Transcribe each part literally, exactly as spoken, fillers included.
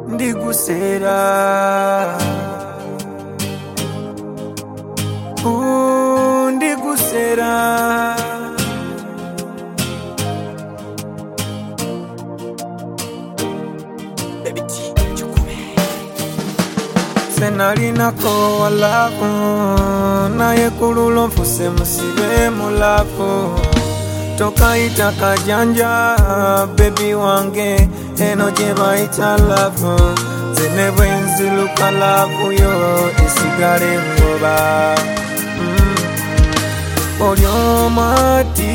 ndigusera uh, ndigusera senalinako walafu naye kululo nfuse musibe mulafu tokaita kajanja baby wange eno je baita lafu zene bwenziluka lafu yo isigale ngoba mm. Olyomati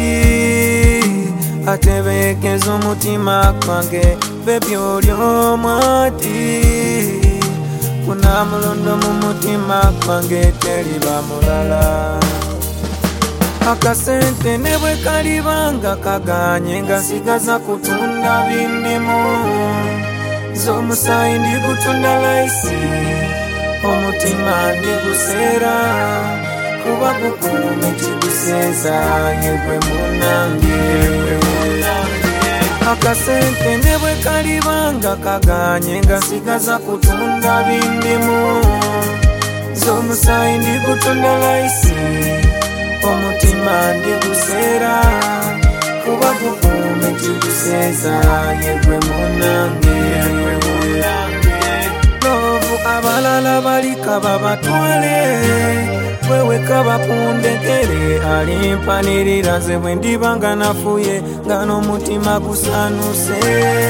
atebekeza omutima kwange baby olyomati kuna mulondo mu mutima kwange teriba mulala akasente nebwe kalibanga kaganye nga sigaza kutunda bindimu z'omusayi ndi kutunda laisi omutima ndigusera kuba gukume kiguseza yegwe munange akasente nebwe kalibanga kaganye nga sigaza kutunda bindimu z'omusayi ndi kutunda laisi omutima ndigusera kuba gukume kiguseza yegwe munange lovu abalala balika babatwale wewe kabapundekere alimpanirira nze bwe ndibanga nafuye nga n'omutima gusanuse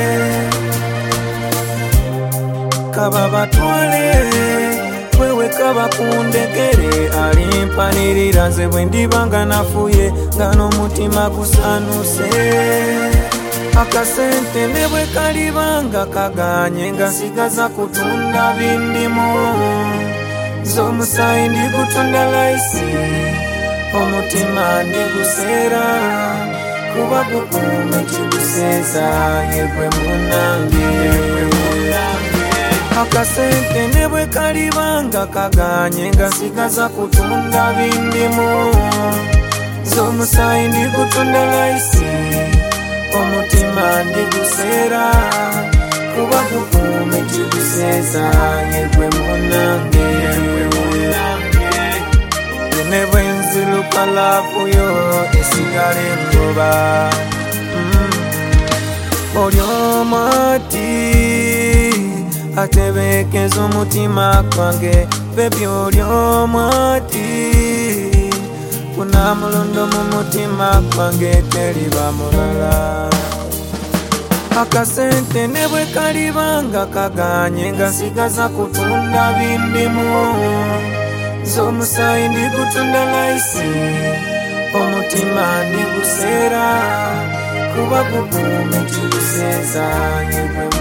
kababatwale wewe kabapundekere alimpanirira nze bwe ndibanga nafuye nga n'omutima gusanuse akasente nebwe kalibanga kaganye nga sigaza kutunda bindimu z'omusayi ndi kutunda laisi omutima ndigusera kuba gukume kiguseza yegwe munange akasente nebwe kalibanga kaganye nga sigaza kutunda bindimu z'omusayi ndi kutunda laisi omutima ndigusera kuba gukume kiguseza yegwe munange zene bwenziluka lafu yo esigale ngoba mm. Olyomati atebekeza omutima kwange baby olyomati kuna mulondo mu mutima kwange teriba mulala akasente nebwe kalibanga kaganye nga sigaza kutunda bindimu z'omusayi ndi kutunda laisi omutima ndigusera kuba gukume kiguseza yegwe